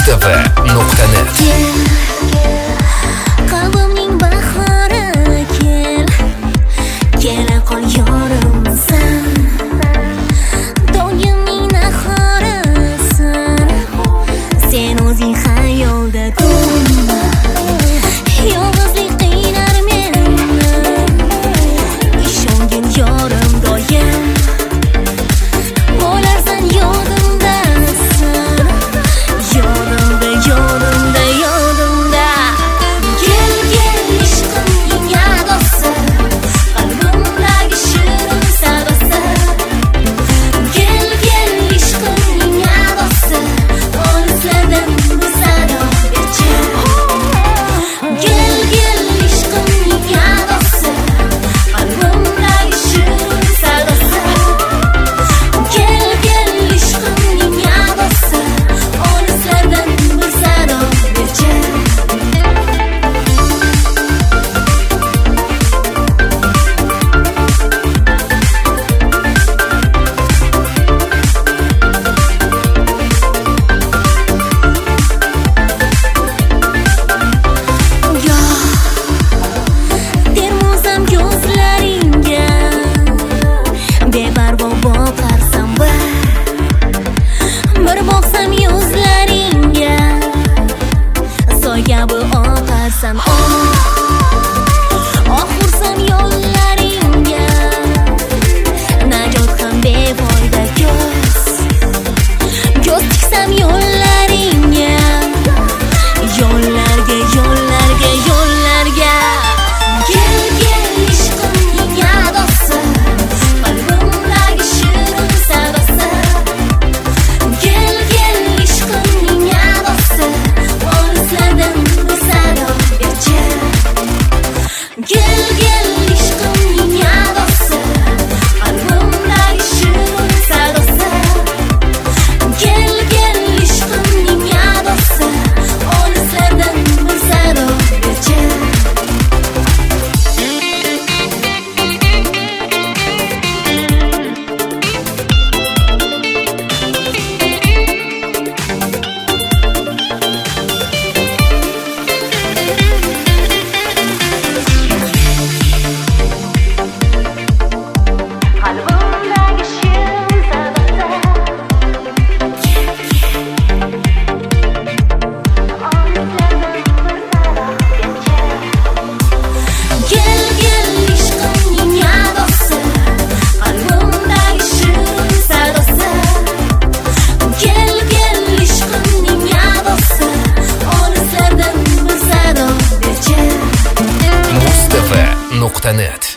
Mustafa.net. Qalbimning bahori kel, kela qol yorimsan. Do'yimning nahorisan, sen o'zing xayolda kun. Yolg'izlik qiynar meni, ishongin yorim doim. Bo'larsan yodimdasan, yodimda, yodimda, yodimda. Kel, kel ishqimning yadosi, qalbimdagi shirin sadosi. Kel, kel ishqimning yadosi, olislardan bir sado berchi. Kel, kel ishqimning yadosi, qalbimdagi shirin sadosi. Kel, kel ishqimning yadosi, olislardan bir sado berchi. Termosam ko'zlaringga, beparvo boqarsam bir boqsam yuzlaringga, soy kabi oqarsan oxursam yo'llaringga, najot ham befoyda ko'z tiksam yo'llaringga, yo'llarga, yo'llarga, yo'llarga. Kel, kel ishqimning yadosi, qalbimdagi shirin sadosi. Kel, kel ishqimning yadosi, olislardan bir sado berchi. Kel, kel ishqimning yadosi, qalbimdagi shirin sadosi. Kel, kel ishqimning yadosi, olislardan bir sado berchi. Qalbimdagi shirin sadosi. Kel, kel ishqimning yadosi, qalbimdagi shirin sadosi. Kel, kel ishqimning yadosi, olislardan bir sado berchi. Mustafa.net